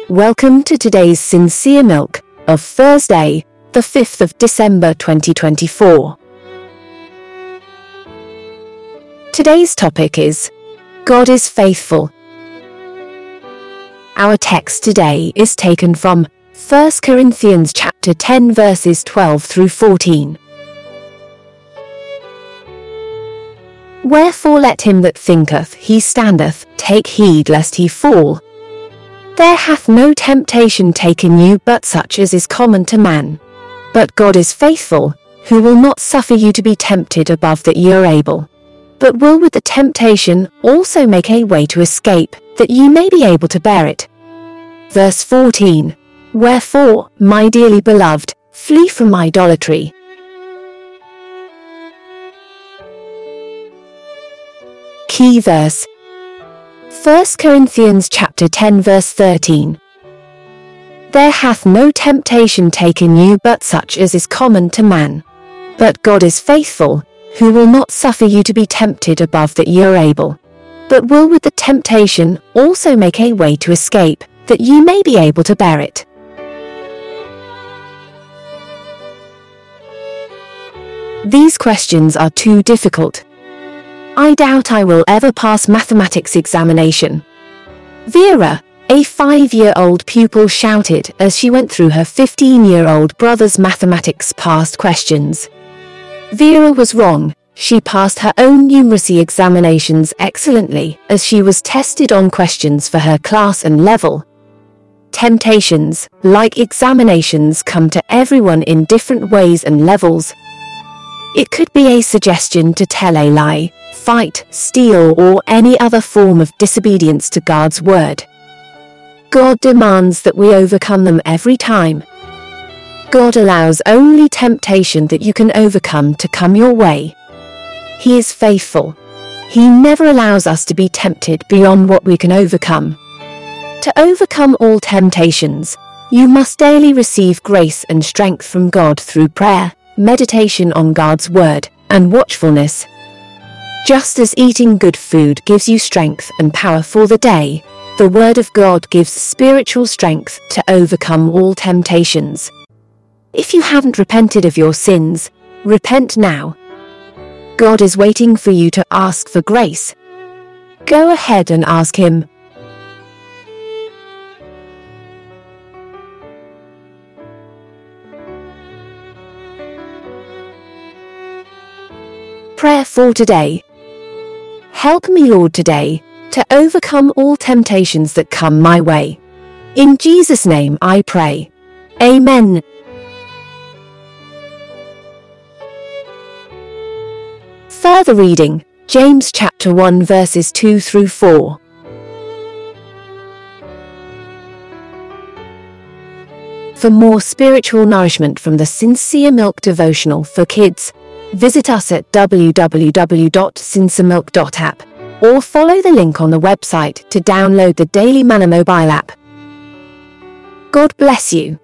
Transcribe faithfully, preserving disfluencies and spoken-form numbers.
Welcome to today's Sincere Milk of Thursday, the fifth of December twenty twenty-four. Today's topic is God is faithful. Our text today is taken from First Corinthians chapter ten verses twelve through fourteen. Wherefore let him that thinketh he standeth take heed lest he fall. There hath no temptation taken you but such as is common to man. But God is faithful, who will not suffer you to be tempted above that ye are able, but will with the temptation also make a way to escape, that ye may be able to bear it. Verse fourteen. Wherefore, my dearly beloved, flee from idolatry. Key verse. First Corinthians chapter ten verse thirteen. There hath no temptation taken you but such as is common to man. But God is faithful, who will not suffer you to be tempted above that ye are able, but will with the temptation also make a way to escape, that ye may be able to bear it. These questions are too difficult. I doubt I will ever pass mathematics examination. Vera, a five-year-old pupil, shouted as she went through her fifteen-year-old brother's mathematics past questions. Vera was wrong. She passed her own numeracy examinations excellently as she was tested on questions for her class and level. Temptations, like examinations, come to everyone in different ways and levels. It could be a suggestion to tell a lie, fight, steal, or any other form of disobedience to God's word. God demands that we overcome them every time. God allows only temptation that you can overcome to come your way. He is faithful. He never allows us to be tempted beyond what we can overcome. To overcome all temptations, you must daily receive grace and strength from God through prayer, meditation on God's word, and watchfulness. Just as eating good food gives you strength and power for the day, the Word of God gives spiritual strength to overcome all temptations. If you haven't repented of your sins, repent now. God is waiting for you to ask for grace. Go ahead and ask Him. Prayer for today. Help me, Lord, today, to overcome all temptations that come my way. In Jesus' name I pray. Amen. Further reading, James chapter one verses two through four. For more spiritual nourishment from the Sincere Milk devotional for kids, visit us at w w w dot sincere milk dot app or follow the link on the website to download the Daily Manna mobile app. God bless you.